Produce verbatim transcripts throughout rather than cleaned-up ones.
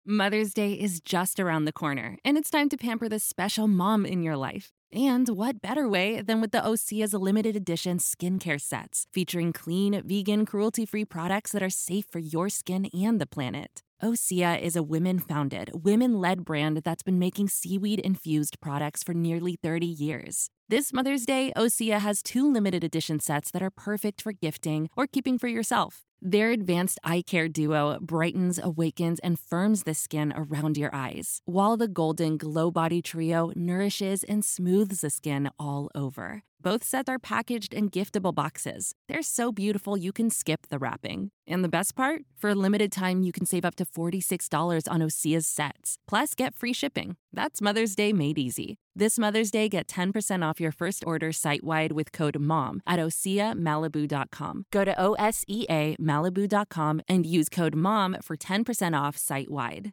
Mother's Day is just around the corner, and it's time to pamper the special mom in your life. And what better way than with the Osea's limited edition skincare sets, featuring clean, vegan, cruelty-free products that are safe for your skin and the planet. Osea is a women-founded, women-led brand that's been making seaweed-infused products for nearly thirty years. This Mother's Day, Osea has two limited edition sets that are perfect for gifting or keeping for yourself. Their advanced eye care duo brightens, awakens, and firms the skin around your eyes, while the Golden Glow Body Trio nourishes and smooths the skin all over. Both sets are packaged in giftable boxes. They're so beautiful you can skip the wrapping. And the best part? For a limited time, you can save up to forty-six dollars on Osea's sets. Plus, get free shipping. That's Mother's Day made easy. This Mother's Day, get ten percent off your first order site-wide with code MOM at osea malibu dot com. Go to O S E A malibu dot com and use code MOM for ten percent off site-wide.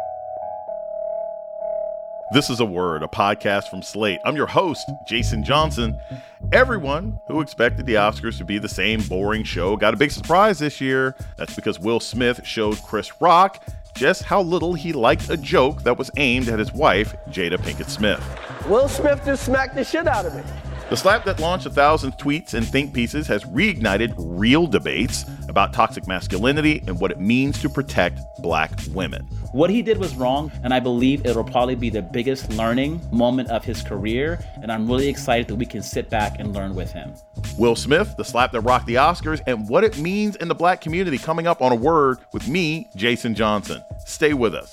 This is A Word, a podcast from Slate. I'm your host, Jason Johnson. Everyone who expected the Oscars to be the same boring show got a big surprise this year. That's because Will Smith showed Chris Rock just how little he liked a joke that was aimed at his wife, Jada Pinkett Smith. Will Smith just smacked the shit out of me. The slap that launched a thousand tweets and think pieces has reignited real debates about toxic masculinity and what it means to protect Black women. What he did was wrong, and I believe it'll probably be the biggest learning moment of his career, and I'm really excited that we can sit back and learn with him. Will Smith, the slap that rocked the Oscars, and what it means in the Black community, coming up on A Word with me, Jason Johnson. Stay with us.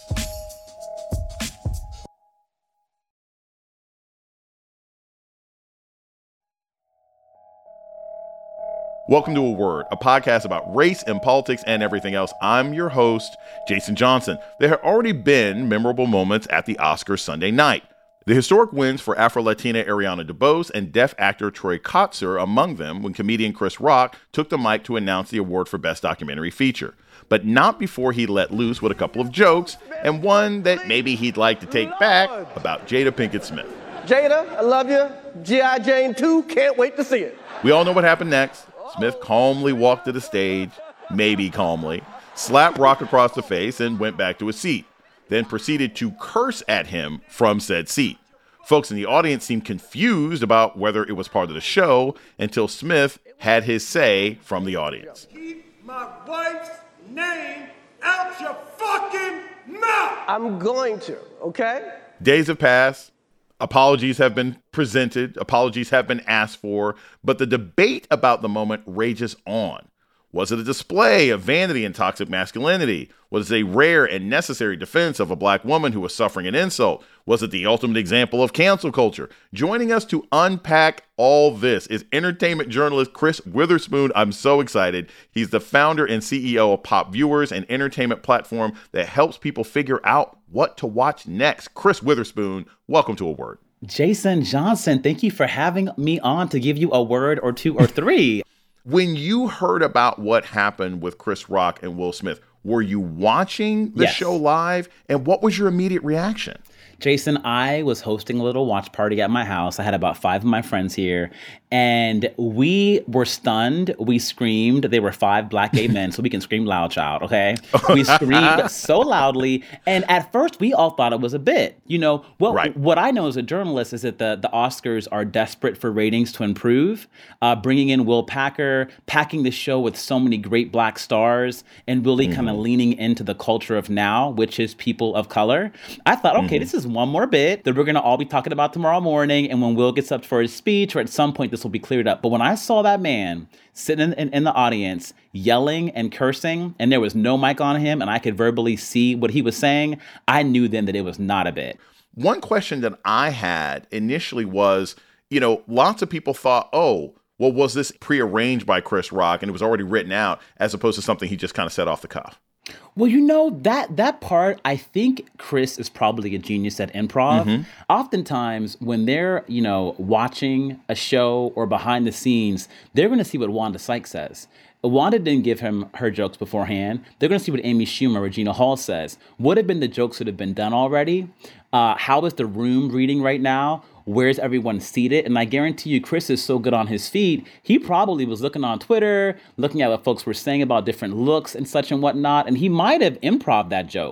Welcome to A Word, a podcast about race and politics and everything else. I'm your host, Jason Johnson. There have already been memorable moments at the Oscars Sunday night. The historic wins for Afro-Latina Ariana DeBose and deaf actor Troy Kotsur among them when comedian Chris Rock took the mic to announce the award for Best Documentary Feature. But not before he let loose with a couple of jokes, and one that maybe he'd like to take back about Jada Pinkett Smith. Jada, I love you. G I. Jane two, can't wait to see it. We all know what happened next. Smith calmly walked to the stage, maybe calmly, slapped Rock across the face and went back to his seat, then proceeded to curse at him from said seat. Folks in the audience seemed confused about whether it was part of the show until Smith had his say from the audience. Keep my wife's name out your fucking mouth! I'm going to, okay? Days have passed. Apologies have been presented. Apologies have been asked for. But the debate about the moment rages on. Was it a display of vanity and toxic masculinity? Was it a rare and necessary defense of a Black woman who was suffering an insult? Was it the ultimate example of cancel culture? Joining us to unpack all this is entertainment journalist Chris Witherspoon. I'm so excited. He's the founder and C E O of Pop Viewers, an entertainment platform that helps people figure out what to watch next. Chris Witherspoon, welcome to A Word. Jason Johnson, thank you for having me on to give you a word or two or three. When you heard about what happened with Chris Rock and Will Smith, were you watching the Yes. show live? And what was your immediate reaction? Jason, I was hosting a little watch party at my house. I had about five of my friends here, and we were stunned. We screamed. They were five Black gay men, so we can scream loud, child, okay? We screamed so loudly, and at first, we all thought it was a bit. You know, what Right. what I know as a journalist is that the, the Oscars are desperate for ratings to improve, uh, bringing in Will Packer, packing the show with so many great Black stars, and really kind of leaning into the culture of now, which is people of color. I thought, okay, this is one more bit that we're going to all be talking about tomorrow morning. And when Will gets up for his speech, or at some point, this will be cleared up. But when I saw that man sitting in, in, in the audience yelling and cursing, and there was no mic on him, and I could verbally see what he was saying, I knew then that it was not a bit. One question that I had initially was, you know, lots of people thought, oh, well, was this prearranged by Chris Rock and it was already written out as opposed to something he just kind of said off the cuff? Well, you know, that that part, I think Chris is probably a genius at improv. Mm-hmm. Oftentimes, when they're, you know, watching a show or behind the scenes, they're going to see what Wanda Sykes says. Wanda didn't give him her jokes beforehand. They're going to see what Amy Schumer, Regina Hall says. What have been the jokes that have been done already? Uh, how is the room reading right now? Where's everyone seated? And I guarantee you, Chris is so good on his feet. He probably was looking on Twitter, looking at what folks were saying about different looks and such and whatnot. And he might have improv that joke.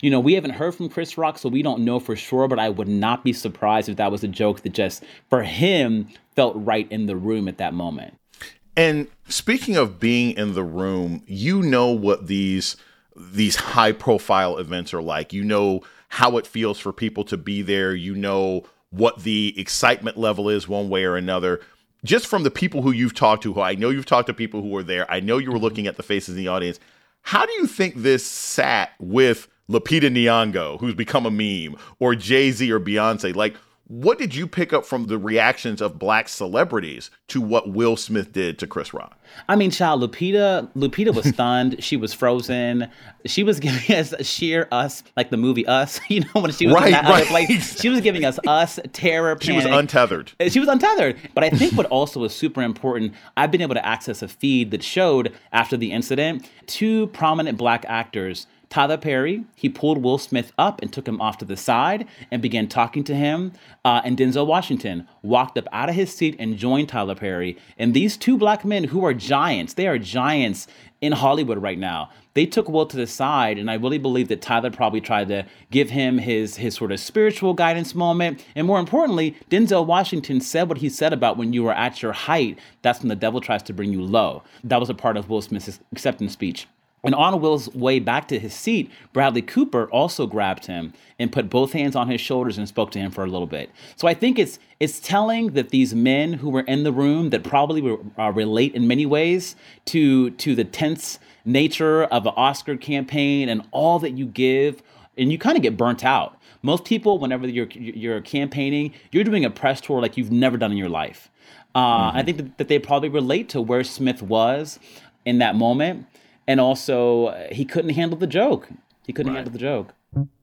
You know, we haven't heard from Chris Rock, so we don't know for sure, but I would not be surprised if that was a joke that just, for him, felt right in the room at that moment. And speaking of being in the room, you know what these these high profile events are like. You know how it feels for people to be there. You know what the excitement level is one way or another. Just from the people who you've talked to, who I know you've talked to people who were there. I know you were looking at the faces in the audience. How do you think this sat with Lupita Nyong'o, who's become a meme, or Jay-Z or Beyonce? Like, what did you pick up from the reactions of Black celebrities to what Will Smith did to Chris Rock? I mean, child, Lupita, Lupita was stunned. She was frozen. She was giving us sheer Us, like the movie Us, you know, when she was right, in that right. other place. She was giving us Us, terror, panic. She was untethered. She was untethered. But I think what also was super important, I've been able to access a feed that showed, after the incident, two prominent Black actors, Tyler Perry, he pulled Will Smith up and took him off to the side and began talking to him. Uh, and Denzel Washington walked up out of his seat and joined Tyler Perry. And these two Black men who are giants, they are giants in Hollywood right now. They took Will to the side, and I really believe that Tyler probably tried to give him his, his sort of spiritual guidance moment. And more importantly, Denzel Washington said what he said about when you are at your height, that's when the devil tries to bring you low. That was a part of Will Smith's acceptance speech. And on Will's way back to his seat, Bradley Cooper also grabbed him and put both hands on his shoulders and spoke to him for a little bit. So I think it's it's telling that these men who were in the room that probably were, uh, relate in many ways to, to the tense nature of an Oscar campaign and all that you give, and you kind of get burnt out. Most people, whenever you're you're campaigning, you're doing a press tour like you've never done in your life. Uh, mm-hmm. I think that, that they probably relate to where Smith was in that moment. And also, uh, he couldn't handle the joke. He couldn't right. handle the joke.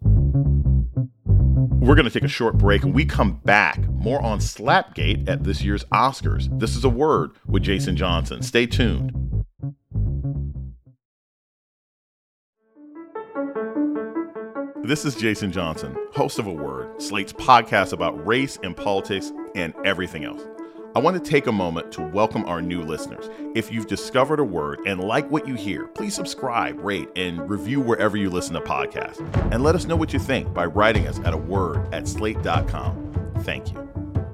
We're going to take a short break. When we come back, more on Slapgate at this year's Oscars. This is A Word with Jason Johnson. Stay tuned. This is Jason Johnson, host of A Word, Slate's podcast about race and politics and everything else. I want to take a moment to welcome our new listeners. If you've discovered A Word and like what you hear, please subscribe, rate, and review wherever you listen to podcasts. And let us know what you think by writing us at a word at slate dot com. Thank you.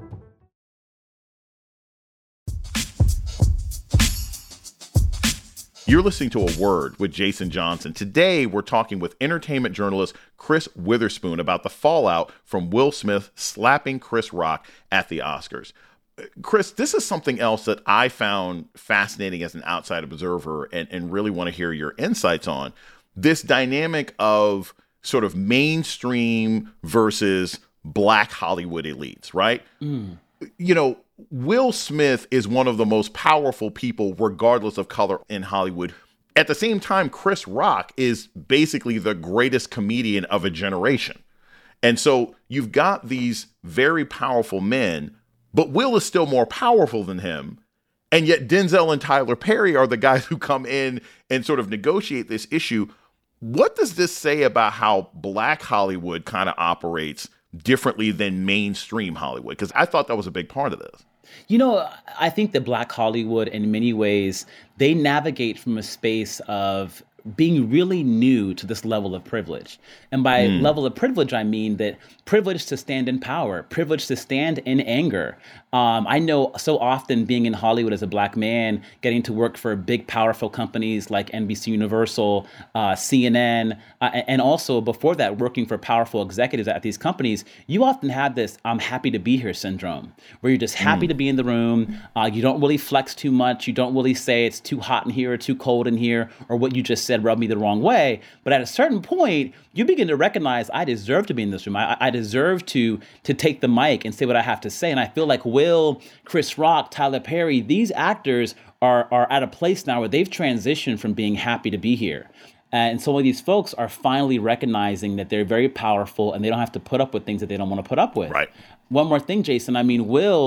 You're listening to A Word with Jason Johnson. Today, we're talking with entertainment journalist Chris Witherspoon about the fallout from Will Smith slapping Chris Rock at the Oscars. Chris, this is something else that I found fascinating as an outside observer and, and really want to hear your insights on. This dynamic of sort of mainstream versus Black Hollywood elites, right? Mm. You know, Will Smith is one of the most powerful people, regardless of color, in Hollywood. At the same time, Chris Rock is basically the greatest comedian of a generation. And so you've got these very powerful men, but Will is still more powerful than him. And yet Denzel and Tyler Perry are the guys who come in and sort of negotiate this issue. What does this say about how Black Hollywood kind of operates differently than mainstream Hollywood? Because I thought that was a big part of this. You know, I think that Black Hollywood, in many ways, they navigate from a space of being really new to this level of privilege. And by mm. level of privilege, I mean that privilege to stand in power, privilege to stand in anger. Um, I know so often being in Hollywood as a Black man, getting to work for big, powerful companies like N B C Universal, uh, C N N, uh, and also before that, working for powerful executives at these companies, you often have this I'm happy to be here syndrome, where you're just happy mm. to be in the room. Uh, you don't really flex too much. You don't really say it's too hot in here or too cold in here, or what you just said rubbed me the wrong way. But at a certain point, you begin to recognize I deserve to be in this room. I, I deserve to to take the mic and say what I have to say. And I feel like Will, Chris Rock, Tyler Perry, these actors are are at a place now where they've transitioned from being happy to be here. And some of these folks are finally recognizing that they're very powerful and they don't have to put up with things that they don't want to put up with. Right. One more thing, Jason. I mean, Will,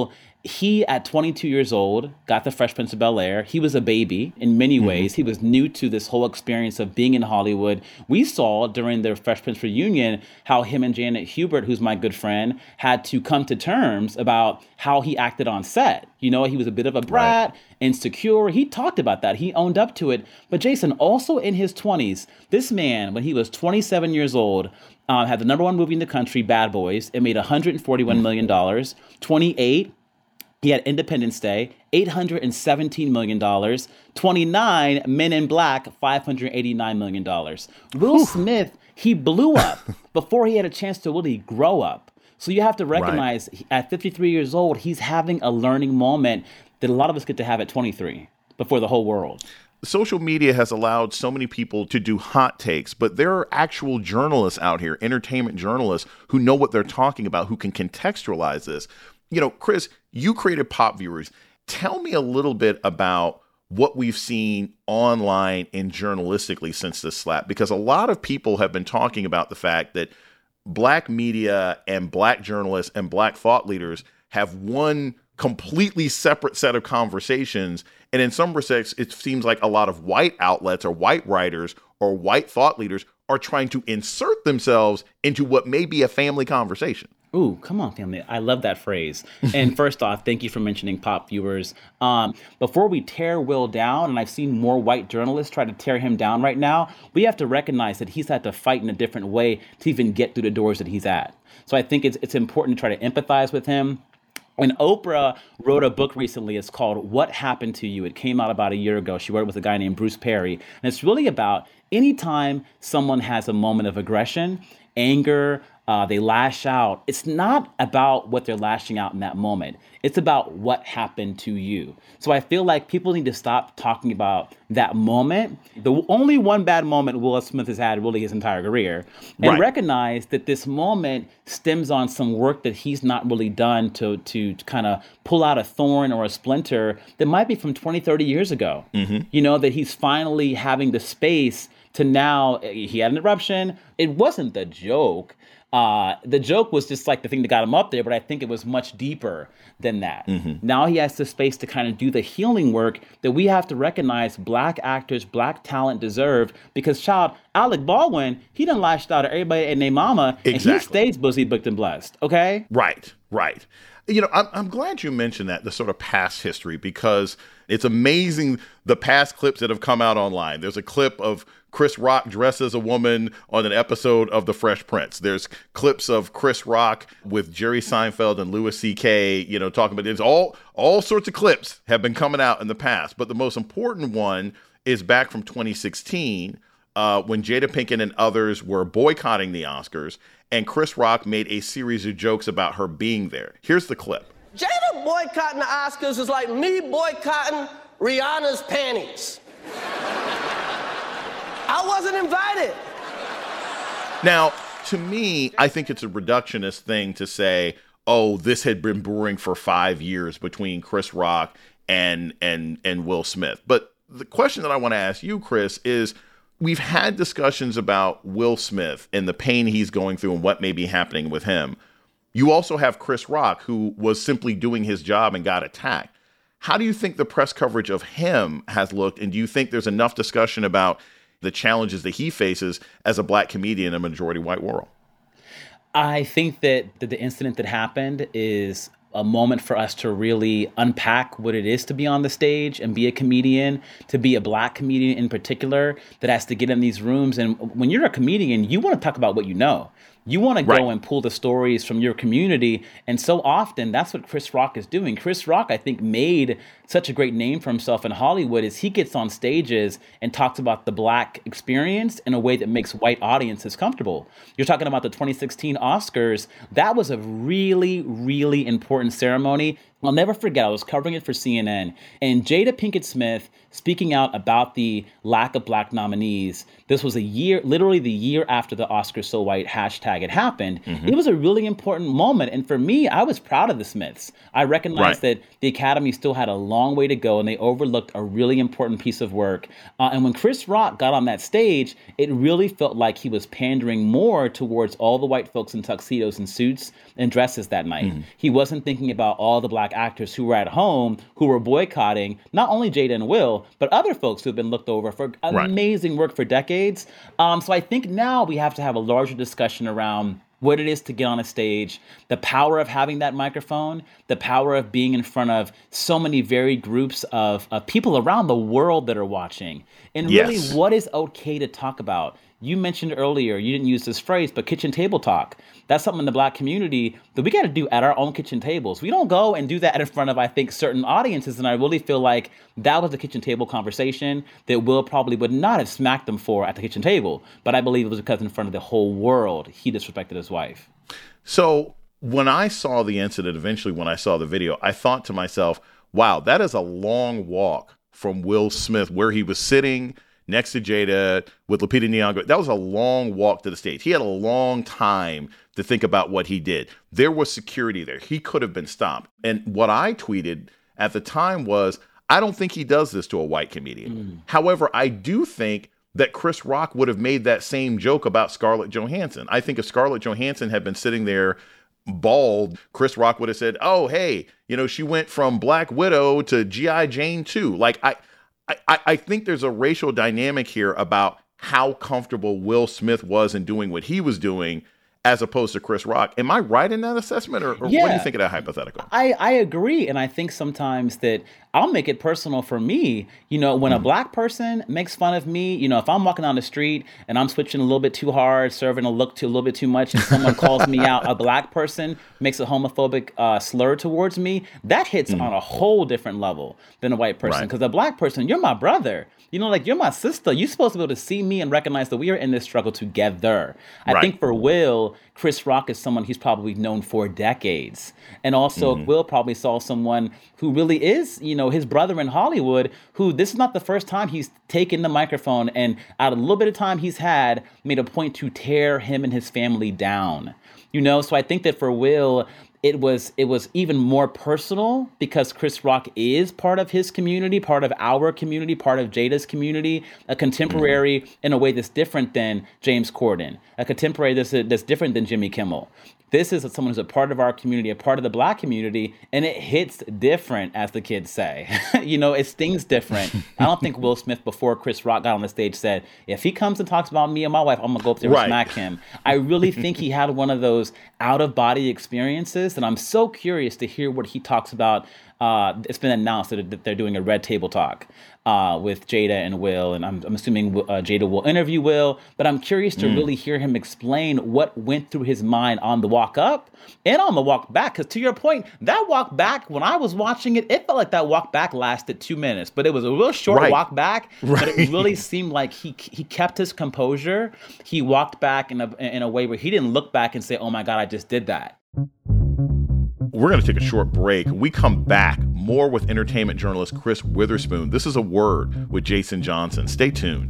he, at twenty-two years old, got the Fresh Prince of Bel-Air. He was a baby in many mm-hmm. ways. He was new to this whole experience of being in Hollywood. We saw during the Fresh Prince reunion how him and Janet Hubert, who's my good friend, had to come to terms about how he acted on set. You know, he was a bit of a brat, right. insecure. He talked about that. He owned up to it. But Jason, also in his twenties, this man, when he was twenty-seven years old, uh, had the number one movie in the country, Bad Boys. It made one hundred forty-one million dollars. twenty-eight, he had Independence Day, eight hundred seventeen million dollars. twenty-nine, Men in Black, five hundred eighty-nine million dollars. Will Whew. Smith, he blew up before he had a chance to really grow up. So you have to recognize right. at fifty-three years old, he's having a learning moment that a lot of us get to have at twenty-three before the whole world. Social media has allowed so many people to do hot takes, but there are actual journalists out here, entertainment journalists, who know what they're talking about, who can contextualize this. You know, Chris, you created Pop Viewers. Tell me a little bit about what we've seen online and journalistically since this slap, because a lot of people have been talking about the fact that Black media and Black journalists and Black thought leaders have one completely separate set of conversations. And in some respects, it seems like a lot of white outlets or white writers or white thought leaders are trying to insert themselves into what may be a family conversation. Ooh, come on, family. I love that phrase. And first off, thank you for mentioning Pop Viewers. Um, before we tear Will down, and I've seen more white journalists try to tear him down right now, we have to recognize that he's had to fight in a different way to even get through the doors that he's at. So I think it's it's important to try to empathize with him. When Oprah wrote a book recently, it's called What Happened to You. It came out about a year ago. She wrote it with a guy named Bruce Perry. And it's really about anytime someone has a moment of aggression, anger, uh, they lash out, it's not about what they're lashing out in that moment. It's about what happened to you. So I feel like people need to stop talking about that moment. The only one bad moment Will Smith has had really his entire career. And right. recognize that this moment stems on some work that he's not really done to, to, to kind of pull out a thorn or a splinter that might be from twenty, thirty years ago. Mm-hmm. You know, that he's finally having the space to now, he had an eruption. It wasn't the joke. Uh, the joke was just like the thing that got him up there, but I think it was much deeper than that. Mm-hmm. Now he has the space to kind of do the healing work that we have to recognize Black actors, Black talent deserve, because, child, Alec Baldwin, he done lashed out at everybody and their mama, exactly. and he stays busy, booked, and blessed, okay? Right, right. You know, I'm, I'm glad you mentioned that, the sort of past history, because it's amazing the past clips that have come out online. There's a clip of Chris Rock dressed as a woman on an episode of The Fresh Prince. There's clips of Chris Rock with Jerry Seinfeld and Louis C K, you know, talking about this. All, all sorts of clips have been coming out in the past. But the most important one is back from twenty sixteen, uh, when Jada Pinkett and others were boycotting the Oscars, and Chris Rock made a series of jokes about her being there. Here's the clip. Jada boycotting the Oscars is like me boycotting Rihanna's panties. I wasn't invited. Now, to me, I think it's a reductionist thing to say, oh, this had been brewing for five years between Chris Rock and and and Will Smith. But the question that I want to ask you, Chris, is we've had discussions about Will Smith and the pain he's going through and what may be happening with him. You also have Chris Rock, who was simply doing his job and got attacked. How do you think the press coverage of him has looked? And do you think there's enough discussion about the challenges that he faces as a Black comedian in a majority white world? I think that the, the incident that happened is a moment for us to really unpack what it is to be on the stage and be a comedian, to be a Black comedian in particular, that has to get in these rooms. And when you're a comedian, you want to talk about what you know. You want to go right. and pull the stories from your community. And so often that's what Chris Rock is doing. Chris Rock, I think, made such a great name for himself in Hollywood is he gets on stages and talks about the Black experience in a way that makes white audiences comfortable. You're talking about the twenty sixteen Oscars. That was a really, really important ceremony. I'll never forget, I was covering it for C N N, and Jada Pinkett Smith speaking out about the lack of Black nominees. This was a year, literally the year after the Oscars So White hashtag had happened. Mm-hmm. It was a really important moment. And for me, I was proud of the Smiths. I recognized right. that the Academy still had a long way to go and they overlooked a really important piece of work. Uh, and when Chris Rock got on that stage, it really felt like he was pandering more towards all the white folks in tuxedos and suits and dresses that night. Mm-hmm. He wasn't thinking about all the Black black actors who were at home, who were boycotting not only Jada and Will, but other folks who have been looked over for Right. amazing work for decades. Um, so I think now we have to have a larger discussion around what it is to get on a stage, the power of having that microphone, the power of being in front of so many varied groups of, of people around the world that are watching, and really Yes. what is okay to talk about. You mentioned earlier, you didn't use this phrase, but kitchen table talk. That's something in the black community that we got to do at our own kitchen tables. We don't go and do that in front of, I think, certain audiences. And I really feel like that was a kitchen table conversation that Will probably would not have smacked them for at the kitchen table. But I believe it was because in front of the whole world, he disrespected his wife. So when I saw the incident, eventually when I saw the video, I thought to myself, wow, that is a long walk from Will Smith where he was sitting next to Jada with Lupita Nyong'o. That was a long walk to the stage. He had a long time to think about what he did. There was security there. He could have been stopped. And what I tweeted at the time was, I don't think he does this to a white comedian. Mm. However, I do think that Chris Rock would have made that same joke about Scarlett Johansson. I think if Scarlett Johansson had been sitting there bald, Chris Rock would have said, oh, hey, you know, she went from Black Widow to G I. Jane two. Like, I, I, I think there's a racial dynamic here about how comfortable Will Smith was in doing what he was doing as opposed to Chris Rock. Am I right in that assessment, or, or Yeah. what do you think of that hypothetical? I, I agree. And I think sometimes that I'll make it personal for me. You know, when a black person makes fun of me, you know, if I'm walking down the street and I'm switching a little bit too hard, serving a look to a little bit too much, and someone calls me out, a black person makes a homophobic uh, slur towards me, that hits mm. on a whole different level than a white person. Because right. a black person, you're my brother. You know, like, you're my sister. You're supposed to be able to see me and recognize that we are in this struggle together. I right. think for Will, Chris Rock is someone he's probably known for decades. And also, mm-hmm. Will probably saw someone who really is, you know, his brother in Hollywood, who this is not the first time he's taken the microphone and out of a little bit of time he's had, made a point to tear him and his family down. You know, so I think that for Will, it was it was even more personal because Chris Rock is part of his community, part of our community, part of Jada's community, a contemporary mm-hmm. in a way that's different than James Corden, a contemporary that's, that's different than Jimmy Kimmel. This is someone who's a part of our community, a part of the black community, and it hits different, as the kids say. You know, it stings different. I don't think Will Smith, before Chris Rock got on the stage, said, if he comes and talks about me and my wife, I'm going to go up there right. and smack him. I really think he had one of those out-of-body experiences, and I'm so curious to hear what he talks about. Uh, it's been announced that they're doing a Red Table Talk uh, with Jada and Will, and I'm, I'm assuming uh, Jada will interview Will, but I'm curious to mm. really hear him explain what went through his mind on the walk up and on the walk back, because to your point, that walk back, when I was watching it, it felt like that walk back lasted two minutes, but it was a real short right. walk back, right. but it really seemed like he he kept his composure. He walked back in a, in a way where he didn't look back and say, oh my God, I just did that. We're going to take a short break. When we come back, more with entertainment journalist Chris Witherspoon. This is A Word with Jason Johnson. Stay tuned.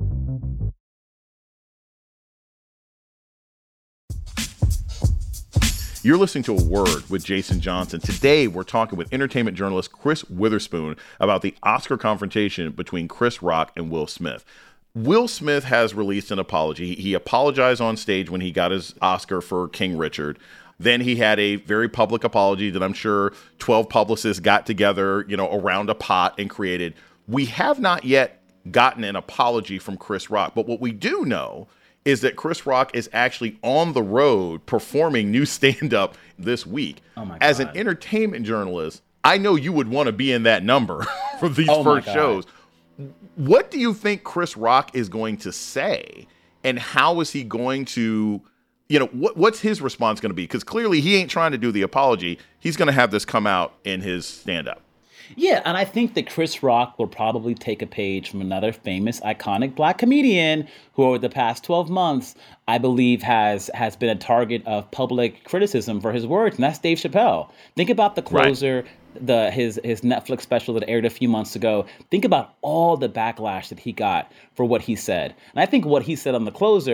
You're listening to A Word with Jason Johnson. Today, we're talking with entertainment journalist Chris Witherspoon about the Oscar confrontation between Chris Rock and Will Smith. Will Smith has released an apology. He apologized on stage when he got his Oscar for King Richard. Then he had a very public apology that I'm sure twelve publicists got together, you know, around a pot and created. We have not yet gotten an apology from Chris Rock, but what we do know is that Chris Rock is actually on the road performing new stand-up this week. Oh my God. As an entertainment journalist, I know you would want to be in that number for these oh first shows. What do you think Chris Rock is going to say, and how is he going to... You know, what, what's his response going to be? Because clearly he ain't trying to do the apology. He's going to have this come out in his stand-up. Yeah, and I think that Chris Rock will probably take a page from another famous, iconic black comedian who over the past twelve months, I believe, has has been a target of public criticism for his words, and that's Dave Chappelle. Think about The Closer, right. the his his Netflix special that aired a few months ago. Think about all the backlash that he got for what he said. And I think what he said on The Closer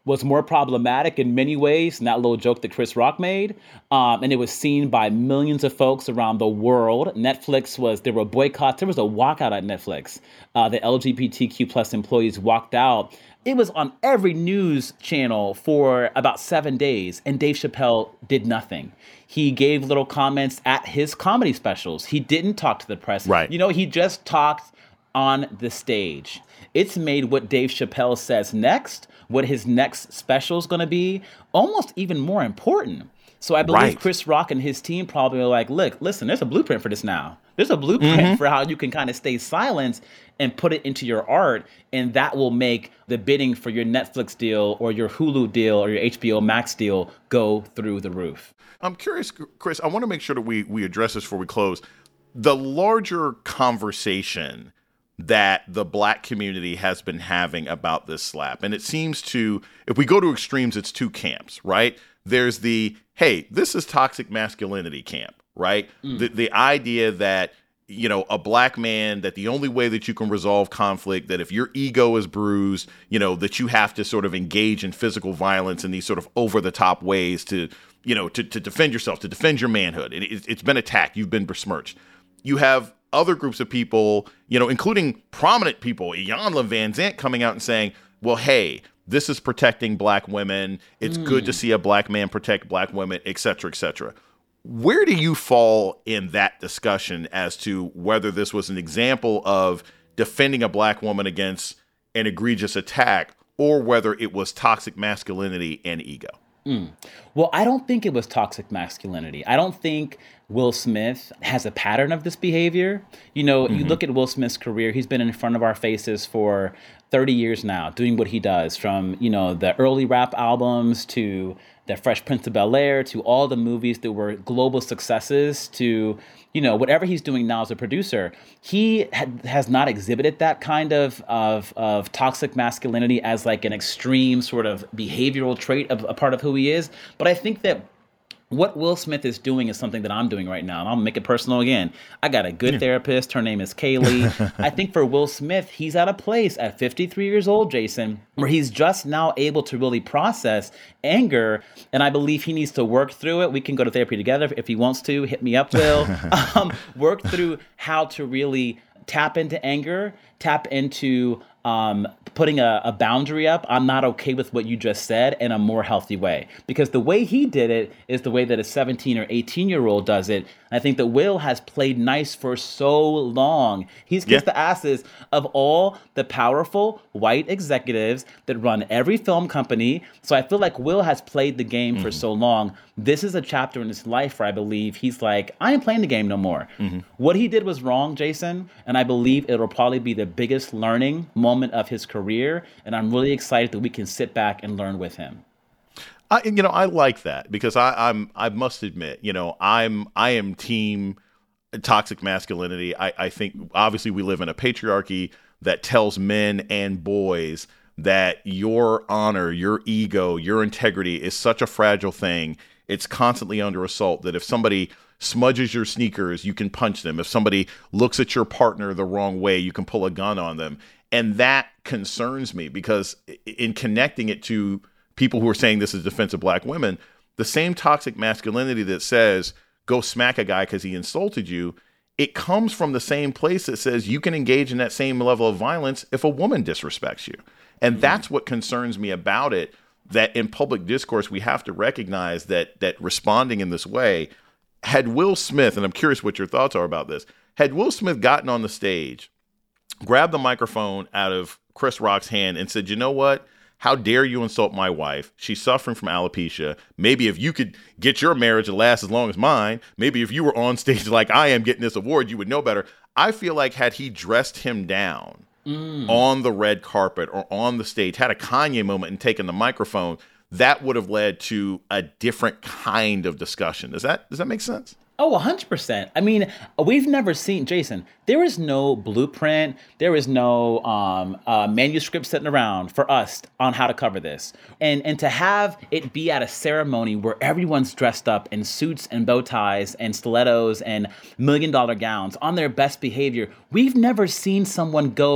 was more problematic in many ways than that little joke that Chris Rock made. Um, and it was seen by millions of folks around the world. Netflix was, there were boycotts. There was a walkout at Netflix. Uh, the L G B T Q plus employees walked out. It was on every news channel for about seven days, and Dave Chappelle did nothing. He gave little comments at his comedy specials. He didn't talk to the press. Right. You know, he just talked on the stage. It's made what Dave Chappelle says next, what his next special is going to be, almost even more important. So I believe Right. Chris Rock and his team probably are like, look, listen, there's a blueprint for this now. There's a blueprint Mm-hmm. for how you can kind of stay silent and put it into your art, and that will make the bidding for your Netflix deal or your Hulu deal or your H B O Max deal go through the roof. I'm curious, Chris, I want to make sure that we, we address this before we close. The larger conversation that the black community has been having about this slap. And it seems to, if we go to extremes, it's two camps, right? There's the, hey, this is toxic masculinity camp, right? Mm. The, the idea that, you know, a black man, that the only way that you can resolve conflict, that if your ego is bruised, you know, that you have to sort of engage in physical violence in these sort of over the top ways to, you know, to, to defend yourself, to defend your manhood. It, it, it's been attacked. You've been besmirched. You have other groups of people, you know, including prominent people, Iyanla Vanzant coming out and saying, well, hey, this is protecting black women. It's mm. good to see a black man protect black women, et cetera, et cetera. Where do you fall in that discussion as to whether this was an example of defending a black woman against an egregious attack or whether it was toxic masculinity and ego? Mm. Well, I don't think it was toxic masculinity. I don't think Will Smith has a pattern of this behavior. You know, mm-hmm. you look at Will Smith's career, he's been in front of our faces for thirty years now, doing what he does, from, you know, the early rap albums to the Fresh Prince of Bel-Air to all the movies that were global successes to, you know, whatever he's doing now as a producer. He ha- has not exhibited that kind of, of of toxic masculinity as like an extreme sort of behavioral trait of a part of who he is. But I think that what Will Smith is doing is something that I'm doing right now. And I'll make it personal again. I got a good yeah. therapist. Her name is Kaylee. I think for Will Smith, he's at a place at fifty-three years old, Jason, where he's just now able to really process anger. And I believe he needs to work through it. We can go to therapy together if he wants to. Hit me up, Will. um, work through how to really tap into anger, tap into um, putting a, a boundary up. I'm not okay with what you just said in a more healthy way. Because the way he did it is the way that a seventeen or eighteen year old does it. I think that Will has played nice for so long. He's kissed yeah. the asses of all the powerful white executives that run every film company. So I feel like Will has played the game mm-hmm. for so long. This is a chapter in his life where I believe he's like, I ain't playing the game no more. Mm-hmm. What he did was wrong, Jason. And I believe it'll probably be the biggest learning moment of his career. And I'm really excited that we can sit back and learn with him. I, you know, I like that because I, I'm, I must admit, you know, I'm, I am team toxic masculinity. I, I think obviously we live in a patriarchy that tells men and boys that your honor, your ego, your integrity is such a fragile thing. It's constantly under assault that if somebody smudges your sneakers, you can punch them. If somebody looks at your partner the wrong way, you can pull a gun on them. And that concerns me because in connecting it to people who are saying this is defense of black women, the same toxic masculinity that says, go smack a guy because he insulted you, it comes from the same place that says you can engage in that same level of violence if a woman disrespects you. And mm-hmm. that's what concerns me about it, that in public discourse, we have to recognize that that responding in this way, had Will Smith, and I'm curious what your thoughts are about this, had Will Smith gotten on the stage, grabbed the microphone out of Chris Rock's hand and said, you know what? How dare you insult my wife? She's suffering from alopecia. Maybe if you could get your marriage to last as long as mine, maybe if you were on stage like I am getting this award, you would know better. I feel like had he dressed him down mm. on the red carpet or on the stage, had a Kanye moment and taken the microphone, that would have led to a different kind of discussion. Does that does that make sense? Oh, one hundred percent. I mean, we've never seen, Jason, there is no blueprint. There is no um, uh, manuscript sitting around for us on how to cover this. And and to have it be at a ceremony where everyone's dressed up in suits and bow ties and stilettos and million dollar gowns on their best behavior, we've never seen someone go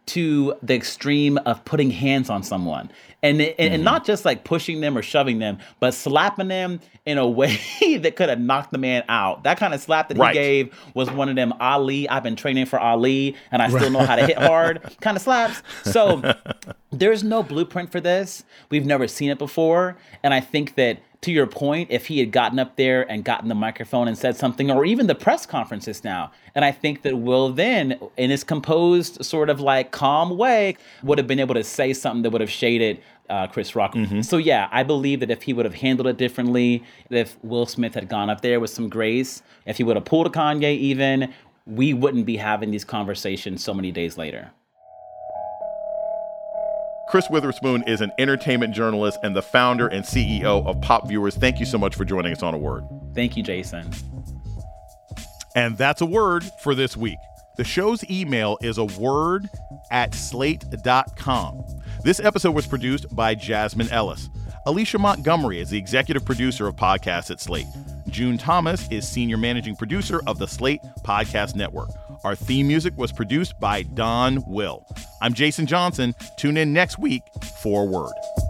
to the extreme of putting hands on someone. And, and, mm-hmm. and not just like pushing them or shoving them, but slapping them in a way that could have knocked the man out. That kind of slap that right. he gave was one of them Ali, I've been training for Ali, and I still know how to hit hard kind of slaps. So there's no blueprint for this. We've never seen it before. And I think that, to your point, if he had gotten up there and gotten the microphone and said something, or even the press conferences now, and I think that Will then, in his composed, sort of like calm way, would have been able to say something that would have shaded uh, Chris Rock. Mm-hmm. So yeah, I believe that if he would have handled it differently, if Will Smith had gone up there with some grace, if he would have pulled a Kanye even, we wouldn't be having these conversations so many days later. Chris Witherspoon is an entertainment journalist and the founder and C E O of Pop Viewers. Thank you so much for joining us on A Word. Thank you, Jason. And that's A Word for this week. The show's email is a word at slate dot com. This episode was produced by Jasmine Ellis. Alicia Montgomery is the executive producer of podcasts at Slate. June Thomas is senior managing producer of the Slate Podcast Network. Our theme music was produced by Don Will. I'm Jason Johnson. Tune in next week for A Word.